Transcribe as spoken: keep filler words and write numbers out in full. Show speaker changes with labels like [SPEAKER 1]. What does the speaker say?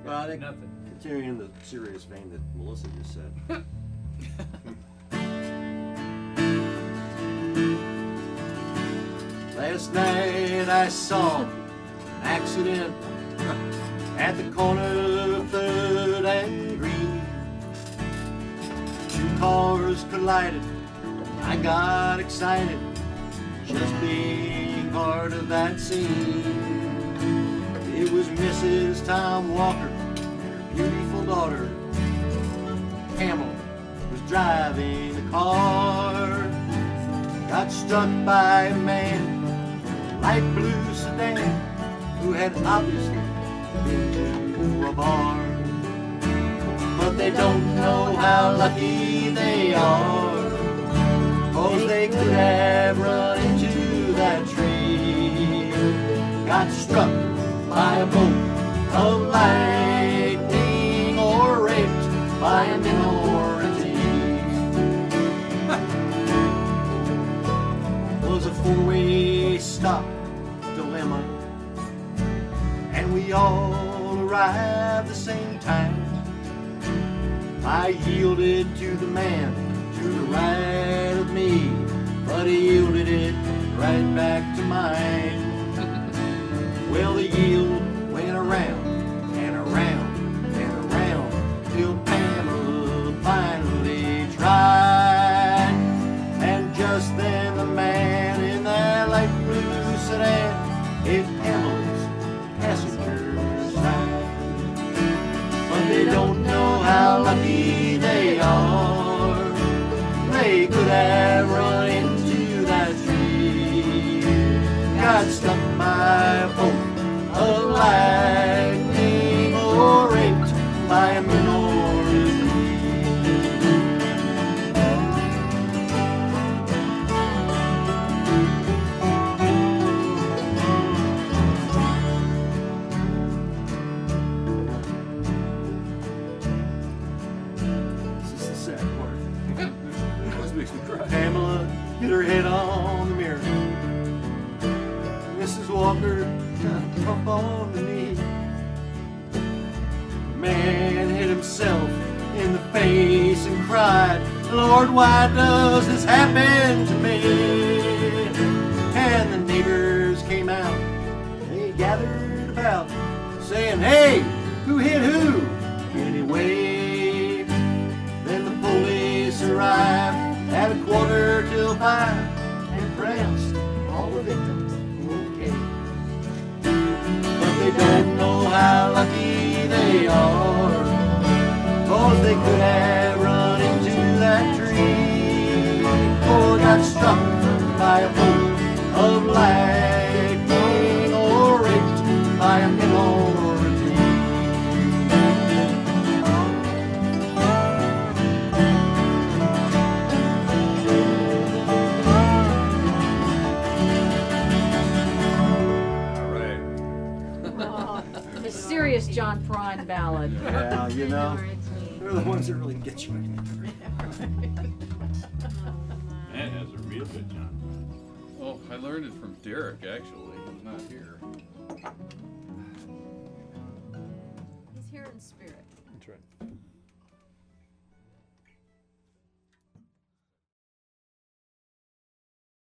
[SPEAKER 1] Well, I think
[SPEAKER 2] nothing.
[SPEAKER 1] Continuing in the serious vein that Melissa just said. Last night I saw an accident at the corner of third and Green. Two cars collided. I got excited just being part of that scene. It was Missus Tom Walker and her beautiful daughter. Pamela was driving the car. Got struck by a man in a light blue sedan who had obviously been to a bar. But they don't know how lucky they are, 'cause they could have run into that tree. Got struck by a bolt of lightning or raped by a minority. Was a four-way stop dilemma, and we all arrived the same time. I yielded to the man to the right of me, but he yielded it right back to mine. Well, the yield went around and around and around till Pamela finally tried. And just then the man in that light blue sedan hit Pamela's passenger side. But they don't know how lucky they are. They could have run into that tree. Got stuck by a bolt of lightning or raped by a minority. This is the sad part.
[SPEAKER 2] Always makes me cry.
[SPEAKER 1] Pamela hit her head on the mirror. Missus Walker got a bump on the knee. The man hit himself in the face and cried, Lord, why does this happen to me? And the neighbors came out. They gathered about, saying, hey, who hit who? Anyway, then the police arrived at a quarter till five and pronounced all the victims okay. But they don't know how lucky they are, 'cause they could have run into that tree or got struck by a bolt of lightning or raped by a minority.
[SPEAKER 3] Serious John Prine ballad.
[SPEAKER 1] Yeah, you know, they're the ones that really get you.
[SPEAKER 2] Matt has a real good John.
[SPEAKER 4] Well, I learned it from Derek, actually. He was not here.
[SPEAKER 3] He's here in spirit.
[SPEAKER 1] That's right.